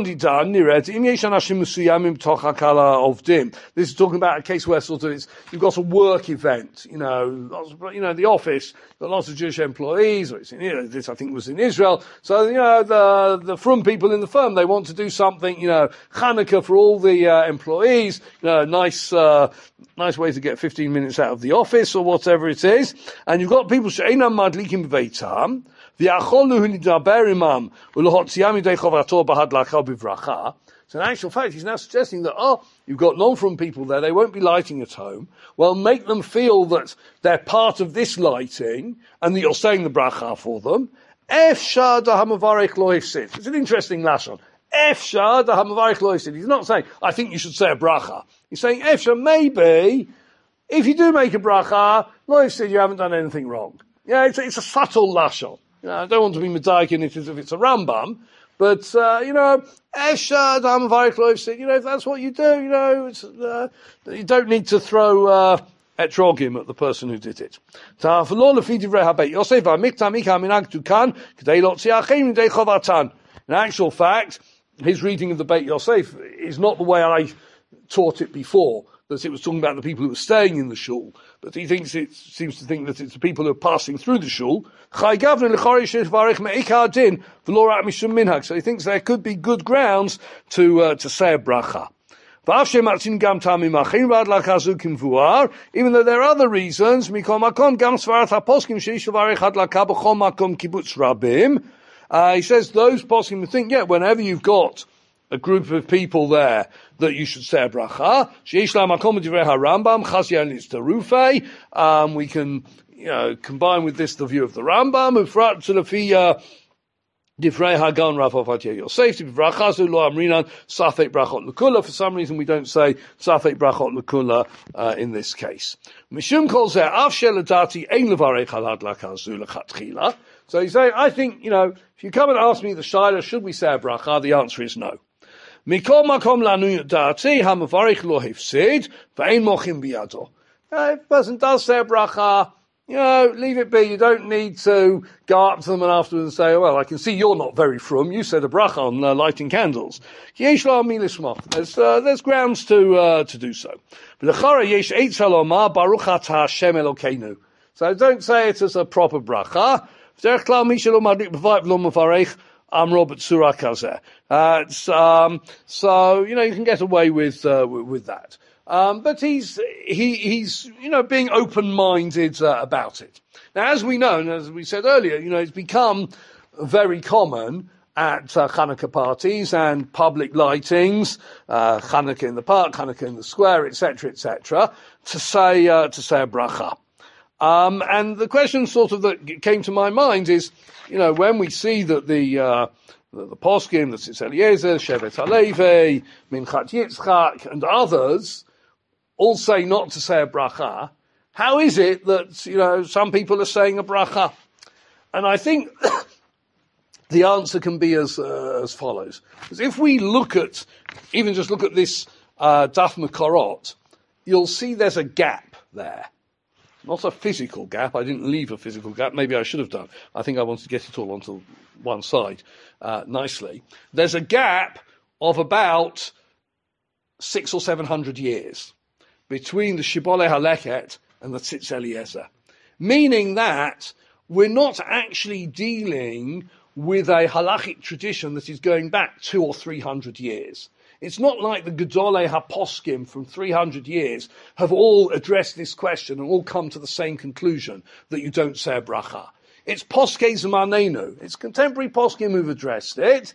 talking about a case where sort of it's, you've got a work event, you know, lots of, you know, the office, got lots of Jewish employees, or it's in, you know, this I think was in Israel. So, you know, the, the from people in the firm, they want to do something, you know, Hanukkah for all the, uh, employees, you know, nice, uh, nice way to get fifteen minutes out of the office or whatever it is. And you've got people, she'einam madlikim b'veitam, so in actual fact, he's now suggesting that, oh, you've got non-from people there, they won't be lighting at home. Well, make them feel that they're part of this lighting, and that you're saying the bracha for them. It's an interesting lashon. He's not saying, I think you should say a bracha. He's saying, Efsha, maybe, if you do make a bracha, lo yifsid, you haven't done anything wrong. Yeah, it's, it's a subtle lashon. You know, I don't want to be medayik in it as if it's a Rambam, but, uh, you know, Esha, Dam Variklov said, you know, if that's what you do, you know, it's, uh, you don't need to throw, uh, etrogim at the person who did it. In actual fact, his reading of the Beit Yosef is not the way I taught it before, that it was talking about the people who were staying in the shul, but he thinks it seems to think that it's the people who are passing through the shul. So he thinks there could be good grounds to uh, to say a bracha. Even though there are other reasons, uh, he says those poskim would think, yeah, whenever you've got a group of people there, that you should say a bracha. Um, we can, you know, combine with this the view of the Rambam. For some reason we don't say safek brachot l'kula uh, in this case. So he's saying, I think, you know, if you come and ask me the shaila, should we say a bracha? The answer is no. Mikol makom lanu da'ati hamavarich lo hifsid ve'ein mochim biyado. If a person does say a bracha, you know, leave it be. You don't need to go up to them and afterwards say, oh, well, I can see you're not very frum. You said a bracha on uh, lighting candles. There's, uh, there's grounds to, uh, to do so. So don't say it as a proper bracha. Uh, um, so, you know, you can get away with, uh, with that. Um, but he's, he, he's, you know, being open-minded, uh, about it. Now, as we know, and as we said earlier, you know, it's become very common at, uh, Hanukkah parties and public lightings, uh, Hanukkah in the park, Hanukkah in the square, et cetera, et cetera, to say, uh, to say a bracha. Um, and the question sort of that came to my mind is, you know, when we see that the, uh, the, the poskim, the Tzitz Eliezer, Shevet HaLevi, Minchat Yitzchak, and others, all say not to say a bracha, how is it that, you know, some people are saying a bracha? And I think the answer can be as, uh, as follows. Because if we look at, even just look at this, uh, Daf Mekorot, you'll see there's a gap there. Not a physical gap. I didn't leave a physical gap. Maybe I should have done. I think I wanted to get it all onto one side, uh, nicely. There's a gap of about six or seven hundred years between the Shibboleh HaLeket and the Tzitz Eliezer. Meaning that we're not actually dealing with a halachic tradition that is going back two or three hundred years. It's not like the Gedolei HaPoskim from three hundred years have all addressed this question and all come to the same conclusion that you don't say a bracha. It's Poskei Zmanenu. It's contemporary Poskim who've addressed it.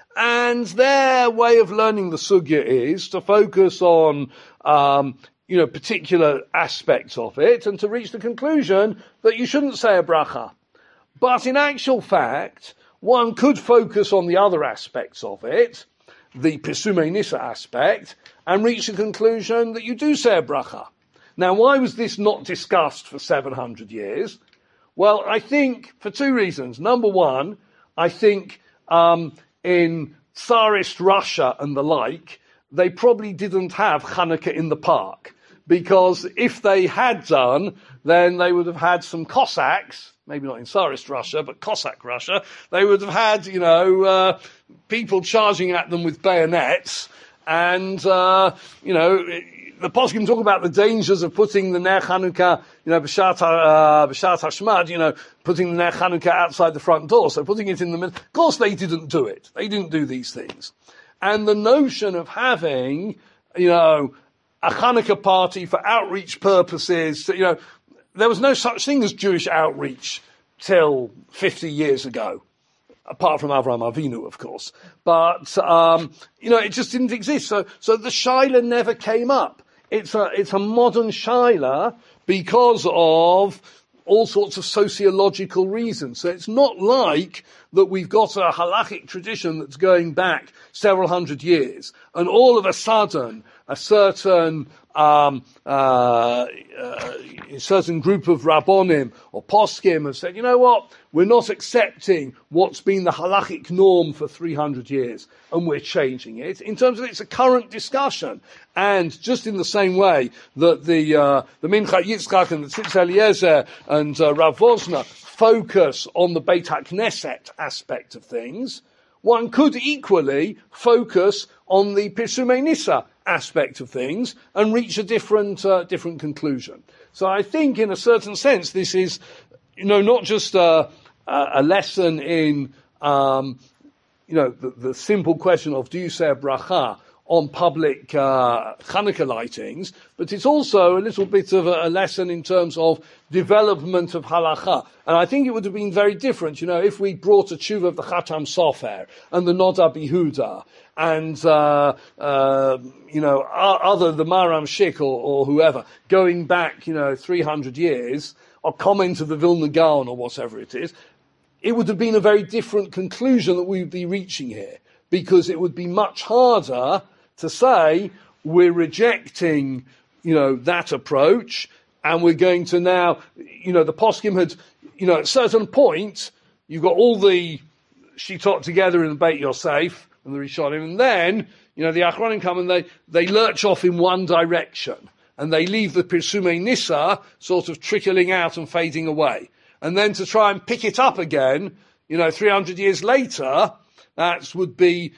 And their way of learning the sugya is to focus on, um, you know, particular aspects of it and to reach the conclusion that you shouldn't say a bracha. But in actual fact, one could focus on the other aspects of it, the Pesumei Nisa aspect, and reach the conclusion that you do say a bracha. Now, why was this not discussed for seven hundred years? Well, I think for two reasons. Number one, I think um, in Tsarist Russia and the like, they probably didn't have Hanukkah in the park. Because if they had done, then they would have had some Cossacks, maybe not in Tsarist Russia, but Cossack Russia. They would have had, you know, uh, people charging at them with bayonets. And, uh, you know, the poskim talk about the dangers of putting the Ner Chanukah, you know, B'shat uh, B'shat Hashmad, you know, putting the Ner Chanukah outside the front door. So putting it in the middle. Of course they didn't do it. They didn't do these things. And the notion of having, you know, a Chanukah party for outreach purposes, you know, there was no such thing as Jewish outreach till fifty years ago. Apart from Avraham Avinu, of course. But, um, you know, it just didn't exist. So, so the Shaila never came up. It's a, it's a modern Shaila because of all sorts of sociological reasons. So it's not like that we've got a halachic tradition that's going back several hundred years. And all of a sudden, a certain, um, uh, uh, a certain group of Rabbonim or Poskim have said, you know what? We're not accepting what's been the halachic norm for three hundred years, and we're changing it. In terms of it's a current discussion, and just in the same way that the uh, the Mincha Yitzchak and the Tzitz Eliezer and uh, Rav Vosner focus on the Beit HaKnesset aspect of things, one could equally focus on the Pesumei Nisa aspect of things and reach a different uh, different conclusion. So I think, in a certain sense, this is, you know, not just a, a lesson in, um, you know, the, the simple question of do you say a bracha on public uh, Chanukah lightings, but it's also a little bit of a, a lesson in terms of development of halacha. And I think it would have been very different, you know, if we brought a tshuva of the Chatam Sofer and the Noda B'Yehuda and, uh, uh, you know, other, the Maram Shik or, or whoever, going back, you know, three hundred years, or comment of the Vilna Gaon or whatever it is, it would have been a very different conclusion that we would be reaching here, because it would be much harder to say we're rejecting, you know, that approach, and we're going to now, you know, the poskim had, you know, at a certain point, you've got all the shitot together in the Beit Yosef and the Rishonim, and then, you know, the Achronim come and they, they lurch off in one direction, and they leave the Pesumei Nisa sort of trickling out and fading away. And then to try and pick it up again, you know, three hundred years later, that would be,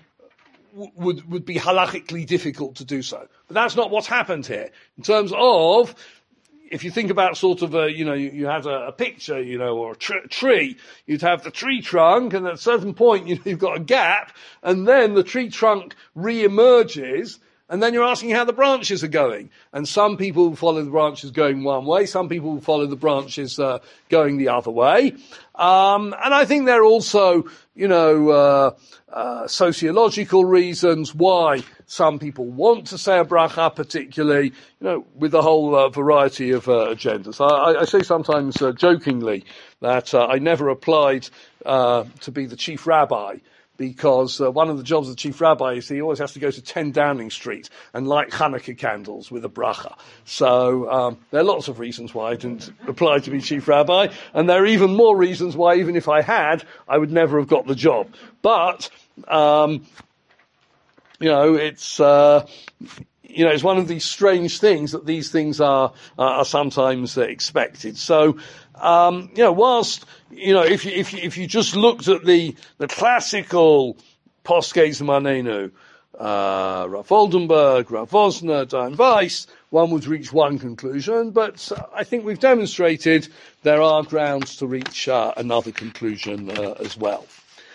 would, would be halachically difficult to do so. But that's not what's happened here. In terms of, if you think about sort of a, you know, you, you have a, a picture, you know, or a tr- tree, you'd have the tree trunk, and at a certain point, you know, you've got a gap, and then the tree trunk re-emerges, and then you're asking how the branches are going. And some people will follow the branches going one way, some people will follow the branches uh, going the other way. Um, and I think there are also, you know, uh, uh, sociological reasons why some people want to say a bracha, particularly, you know, with a whole uh, variety of uh, agendas. I, I say sometimes uh, jokingly that uh, I never applied uh, to be the chief rabbi, because uh, one of the jobs of the chief rabbi is he always has to go to ten Downing Street and light Hanukkah candles with a bracha. So um, there are lots of reasons why I didn't apply to be chief rabbi, and there are even more reasons why, even if I had, I would never have got the job. But, um, you know, it's... Uh, You know, it's one of these strange things that these things are uh, are sometimes uh, expected. So, um, you know, whilst, you know, if you if you, if you just looked at the the classical Poskei Zmanenu, uh, Rav Oldenburg, Rav Vosner, Dayan Weiss, one would reach one conclusion, but uh, I think we've demonstrated there are grounds to reach uh, another conclusion uh, as well.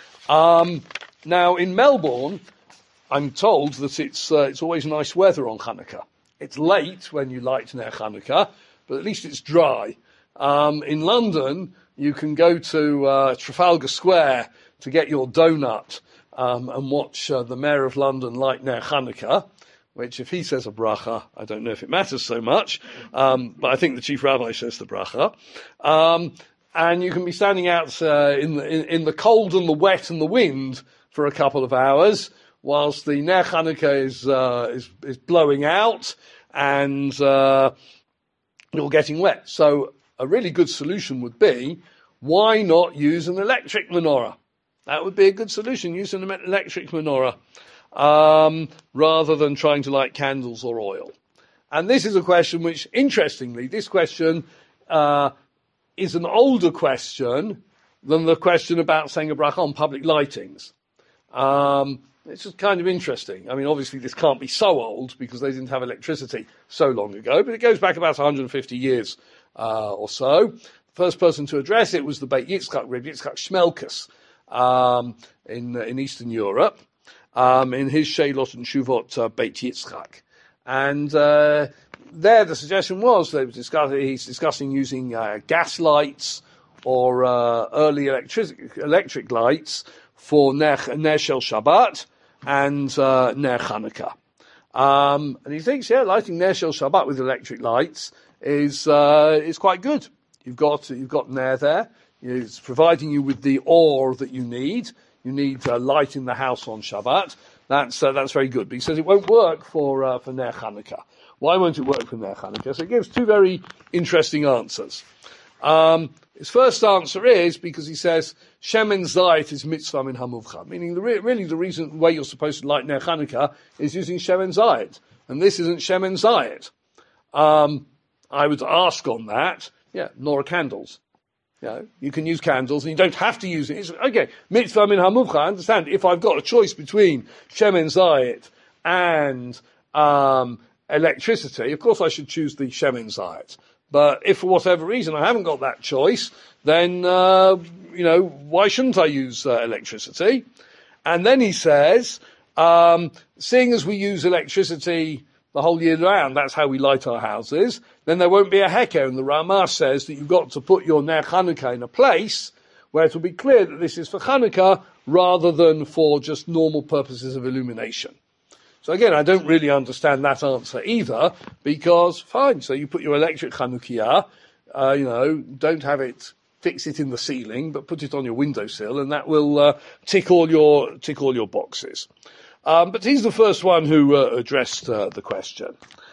Um, now, in Melbourne, I'm told that it's uh, it's always nice weather on Hanukkah. It's late when you light Ner Hanukkah, but at least it's dry. Um, in London, you can go to uh, Trafalgar Square to get your donut um, and watch uh, the Mayor of London light Ner Hanukkah, which if he says a bracha, I don't know if it matters so much, um, but I think the Chief Rabbi says the bracha. Um, and you can be standing out uh, in, the, in, in the cold and the wet and the wind for a couple of hours, whilst the Ner Hanukkah is, uh, is, is blowing out and uh, you're getting wet. So a really good solution would be, why not use an electric menorah? That would be a good solution, use an electric menorah, um, rather than trying to light candles or oil. And this is a question which, interestingly, this question uh, is an older question than the question about saying a bracha on public lightings. Um, it's just kind of interesting. I mean, obviously this can't be so old because they didn't have electricity so long ago, but it goes back about one hundred fifty years uh, or so. The first person to address it was the Beit Yitzchak, Rebbe Yitzchak Shmelkus, um, in in Eastern Europe, um, in his Sheilot and Shuvot uh, Beit Yitzchak. And uh, there the suggestion was, they was discussing, he's discussing using uh, gas lights or uh, early electric, electric lights for Ner, Ner Shel Shabbat and uh, Ner Hanukkah. Um, and he thinks, yeah, lighting Ner Shel Shabbat with electric lights is uh, is quite good. You've got you've got Ner there. It's providing you with the ore that you need. You need uh, light in the house on Shabbat. That's uh, that's very good. But he says it won't work for uh, for Ner Hanukkah. Why won't it work for Ner Hanukkah? So he gives two very interesting answers. Um, his first answer is because he says Shemen Zayit is mitzvah min hamuvcha, meaning the re- really the reason the way you're supposed to light Ner Hanukkah is using Shemen Zayit, and this isn't Shemen Zayit. Um, I would ask on that, yeah, nor are candles. You know, you can use candles and you don't have to use it. It's, okay, mitzvah min hamuvcha, I understand. If I've got a choice between Shemen Zayit and um, electricity, of course I should choose the Shemen Zayit. But if for whatever reason I haven't got that choice, then, uh, you know, why shouldn't I use uh, electricity? And then he says, um, seeing as we use electricity the whole year round, that's how we light our houses, then there won't be a heker. And the Ramah says that you've got to put your Ner Hanukkah in a place where it will be clear that this is for Hanukkah rather than for just normal purposes of illumination. So again, I don't really understand that answer either, because fine, so you put your electric Chanukiah, uh, you know, don't have it, fix it in the ceiling, but put it on your windowsill, and that will uh, tick all your tick all your boxes. Um, but he's the first one who uh, addressed uh, the question.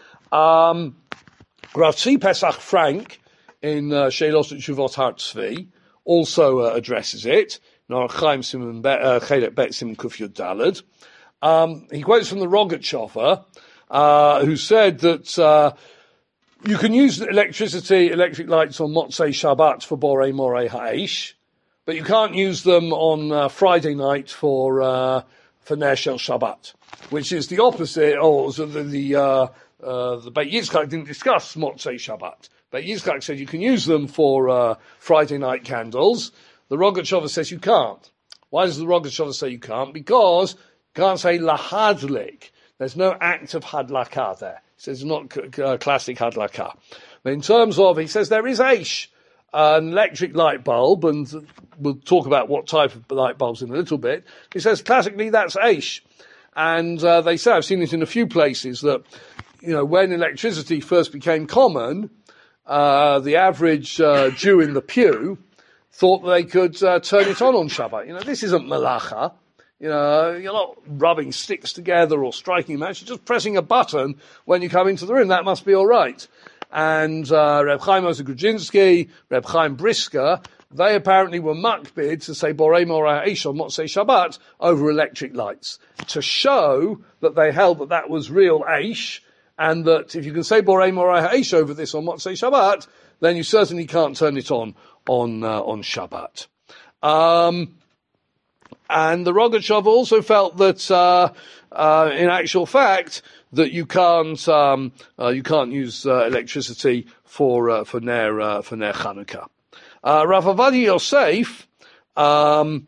Um, Rav Tzvi Pesach Frank in uh, Sheilot and Shuvot Har Tzvi also uh, addresses it. Nor Chaim Simon Chelet Bet Simon Kuf Yud Daled. Um, he quotes from the Rogatchover, uh, who said that uh, you can use electricity, electric lights on Motzei Shabbat for Borei Morei Ha'esh, but you can't use them on uh, Friday night for uh, for Ner Shel Shabbat, which is the opposite. Or so the the, uh, uh, the Beit Yitzchak didn't discuss Motzei Shabbat. Beit Yitzchak said you can use them for uh, Friday night candles. The Rogatchover says you can't. Why does the Rogatchover say you can't? Because can't say lahadlik. There's no act of hadlaka there. He says it's not c- uh, classic hadlaka. But in terms of, he says there is aish, uh, an electric light bulb, and we'll talk about what type of light bulbs in a little bit. He says classically that's aish. And uh, they say, I've seen it in a few places, that, you know, when electricity first became common, uh, the average uh, Jew in the pew thought they could uh, turn it on on Shabbat. You know, this isn't malacha. You know, you're not rubbing sticks together or striking a match. You're just pressing a button when you come into the room. That must be all right. And uh, Reb Chaim Ozer Grudzinski, Reb Chaim Brisker, they apparently were makbid to say Borei Morei Ha'esh on Motzei Shabbat over electric lights, to show that they held that that was real Aish, and that if you can say Borei Morei Ha'esh over this on Motzei Shabbat, then you certainly can't turn it on on uh, on Shabbat. Um, and the Rogatchover also felt that, uh, uh, in actual fact, that you can't, um, uh, you can't use, uh, electricity for, uh, for Ner, uh, for Ner Chanukah. Uh, Rav Ovadia Yosef, um,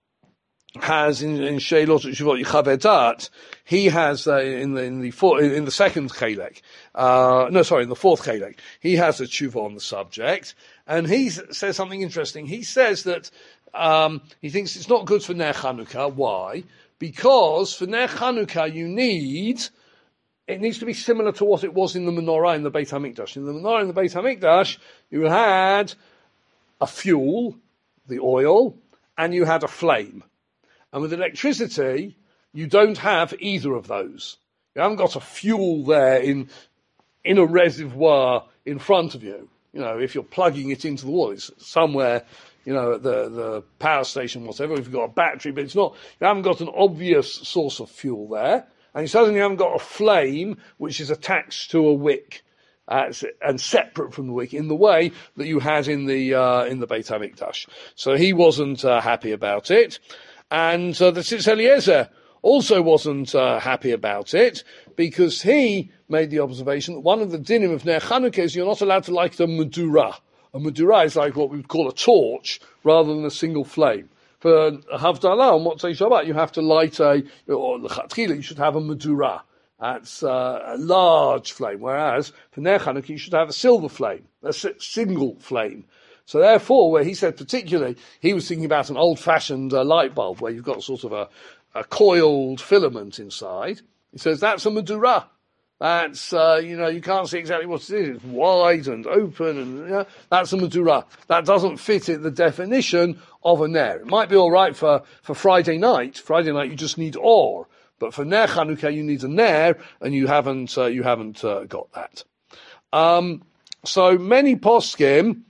has in, in Sheilot Shuvot Yichavedat, he has, uh, in the, in the four, in the second Chelek, uh, no, sorry, in the fourth Chelek, he has a tshuva on the subject, and he says something interesting. He says that, um, he thinks it's not good for Ner Chanukah. Why? Because for Ner Chanukah you need, it needs to be similar to what it was in the menorah in the Beit HaMikdash. In the menorah in the Beit HaMikdash, you had a fuel, the oil, and you had a flame. And with electricity, you don't have either of those. You haven't got a fuel there in, in a reservoir in front of you. You know, if you're plugging it into the wall, it's somewhere, you know, at the, the power station, whatever, if you've got a battery, but it's not, you haven't got an obvious source of fuel there. And you certainly haven't got a flame which is attached to a wick. Uh, and separate from the wick in the way that you had in the, uh, in the Beit HaMikdash. So he wasn't, uh, happy about it. And, uh, the Tzitz Eliezer also wasn't, uh, happy about it because he made the observation that one of the dinim of Ner Chanukah is you're not allowed to light a medura. A medura is like what we would call a torch rather than a single flame. For Havdalah on Motzei Shabbat, you have to light a, or L'chatchila, you should have a medura. That's uh, a large flame, whereas for Ner Chanukah you should have a silver flame, a single flame. So therefore, where he said particularly, he was thinking about an old-fashioned uh, light bulb where you've got sort of a, a coiled filament inside. He says that's a medura. That's, uh, you know, you can't see exactly what it is. It's wide and open, and you know, that's a medura. That doesn't fit in the definition of a ner. It might be all right for, for Friday night. Friday night you just need or. But for Ner Chanukah, you need a ner, and you haven't, uh, you haven't, uh, got that. Um, so many poskim,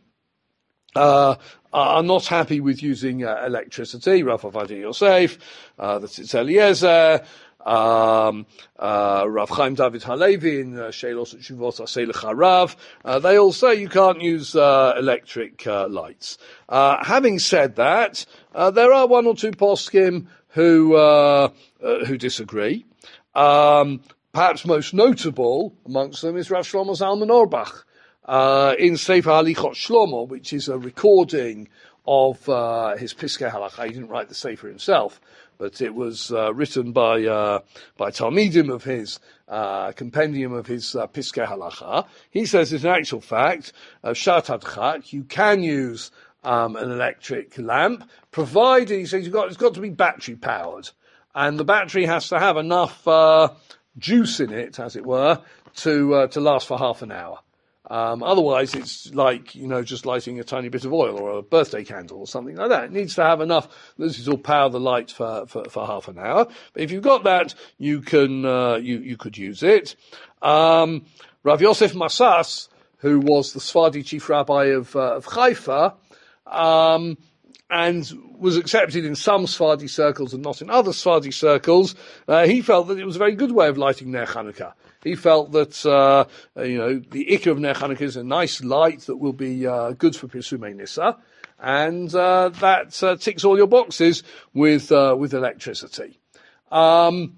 uh, are not happy with using, uh, electricity. Rav Ovadia Yosef, uh, the Tzitz Eliezer, um, uh, Rav Chaim David Halevi in, uh, Sheilot Shuvot Aseh Lecha Rav, uh, they all say you can't use, uh, electric, uh, lights. Uh, having said that, uh, there are one or two poskim who, uh, uh, who disagree. Um, perhaps most notable amongst them is Rav Shlomo Zalman Auerbach, uh, in Sefer Halichot Shlomo, which is a recording of, uh, his Piskei Halacha. He didn't write the Sefer himself, but it was, uh, written by, uh, by Talmidim of his, uh, compendium of his, uh, Piskei Halacha. He says, as an actual fact, uh, Shat Hadchat, you can use, um, an electric lamp, provided, he says, you've got, it's got to be battery powered. And the battery has to have enough, uh, juice in it, as it were, to, uh, to last for half an hour. Um, otherwise it's like, you know, just lighting a tiny bit of oil or a birthday candle or something like that. It needs to have enough, this is all power the light for, for, for half an hour. But if you've got that, you can, uh, you, you could use it. Um, Rav Yosef Masas, who was the Sephardi chief rabbi of, uh, of Haifa, um, and was accepted in some Sephardi circles and not in other Sephardi circles, uh, he felt that it was a very good way of lighting Ner Chanukah. He felt that, uh, you know, the Ikar of Ner Chanukah is a nice light that will be, uh, good for Pirsumei Nissa, and, uh, that, uh, ticks all your boxes with, uh, with electricity. Um,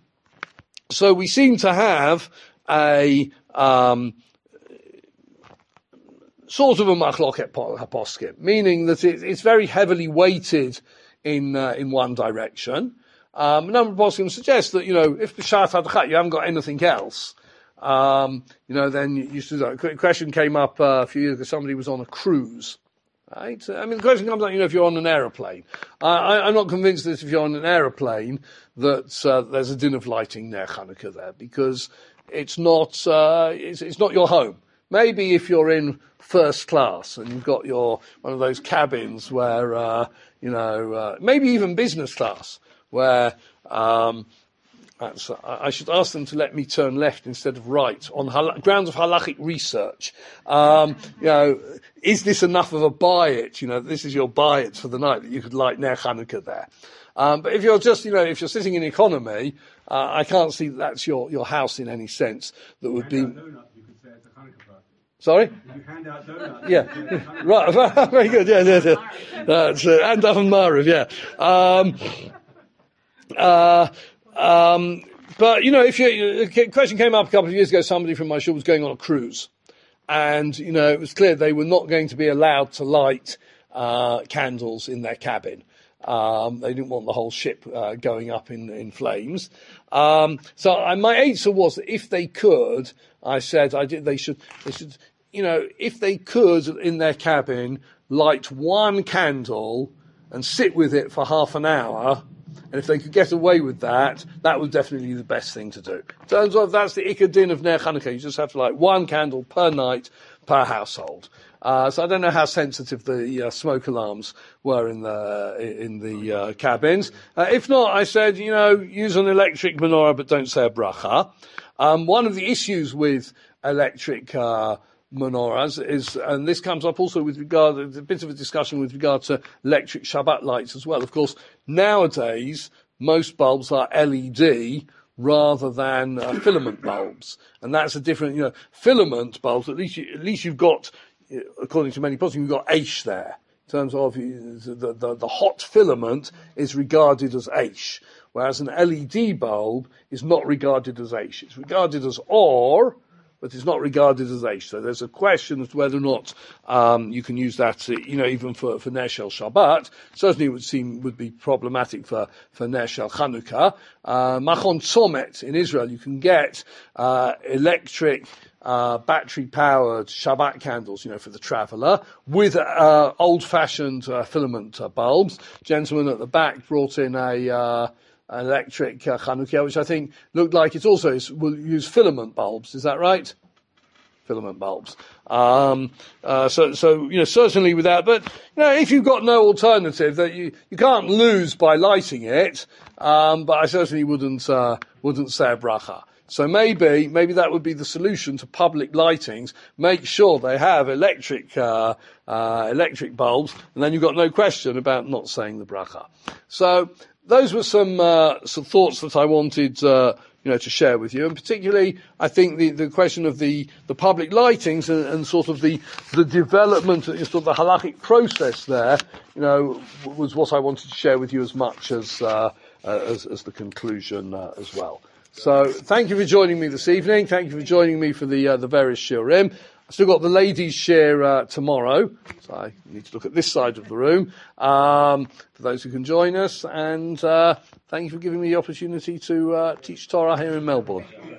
so we seem to have a, um, sort of a machloket poskim, meaning that it, it's very heavily weighted in uh, in one direction. Um, a number of poskim suggest that, you know, if b'shat hadchat you haven't got anything else, um, you know, then you should. A question came up uh, a few years ago. Somebody was on a cruise, right? I mean, the question comes up, you know, if you're on an aeroplane. Uh, I, I'm not convinced that if you're on an aeroplane that uh, there's a din of lighting Ner Chanukah there, because it's not uh, it's, it's not your home. Maybe if you're in first class and you've got your one of those cabins where uh, you know uh, maybe even business class where um, that's, I should ask them to let me turn left instead of right on hal- grounds of halachic research. Um, you know, is this enough of a bayit? You know, this is your bayit for the night that you could light Ner Chanukah there. Um, but if you're just, you know, if you're sitting in economy, uh, I can't see that that's your your house in any sense that would be. Sorry? You hand out donuts. Yeah. Right. Very good. Yeah, yeah, yeah. That's, uh, and Daven Mariv, yeah. Um, Uh, um, but, you know, if you, a question came up a couple of years ago, somebody from my shul was going on a cruise. And, you know, it was clear they were not going to be allowed to light uh, candles in their cabin. Um, they didn't want the whole ship uh, going up in, in flames. Um, so I, my answer was that if they could, I said I did. They should. They should. You know, if they could in their cabin light one candle and sit with it for half an hour, and if they could get away with that, that was definitely the best thing to do. In terms of that's the Ikar Din of Ner Chanukah. You just have to light one candle per night per household. Uh, so I don't know how sensitive the uh, smoke alarms were in the in the uh, cabins. Uh, if not, I said, you know, use an electric menorah, but don't say a bracha. Um, one of the issues with electric uh, menorahs is, and this comes up also with regard, there's a bit of a discussion with regard to electric Shabbat lights as well. Of course, nowadays most bulbs are L E D rather than uh, filament bulbs, and that's a different, you know, filament bulbs. At least, you, at least you've got, according to many poskim, you've got Aish there. In terms of the, the, the hot filament is regarded as Aish, whereas an L E D bulb is not regarded as Aish. It's regarded as Or, but it's not regarded as Aish. So there's a question as to whether or not um, you can use that, you know, even for, for Ner Shel Shabbat. Certainly it would seem would be problematic for, for Ner Shel Chanukah. Uh, Machon Tzomet in Israel, you can get uh, electric Uh, battery-powered Shabbat candles, you know, for the traveller, with uh, old-fashioned uh, filament uh, bulbs. Gentleman at the back brought in a uh, an electric uh, Chanukah, which I think looked like it also is, will use filament bulbs. Is that right? Filament bulbs. Um, uh, so, so you know, certainly without. But you know, if you've got no alternative, that you you can't lose by lighting it. Um, but I certainly wouldn't uh, wouldn't say a bracha. So maybe, maybe that would be the solution to public lightings. Make sure they have electric, uh, uh, electric bulbs, and then you've got no question about not saying the bracha. So those were some, uh, some thoughts that I wanted, uh, you know, to share with you. And particularly, I think the, the question of the, the public lightings and, and sort of the, the development, sort of the halachic process there, you know, was what I wanted to share with you as much as, uh, uh as, as the conclusion, uh, as well. So, thank you for joining me this evening. Thank you for joining me for the uh, the various shiurim. I've still got the ladies' share uh, tomorrow, so I need to look at this side of the room um, for those who can join us. And uh, thank you for giving me the opportunity to uh, teach Torah here in Melbourne.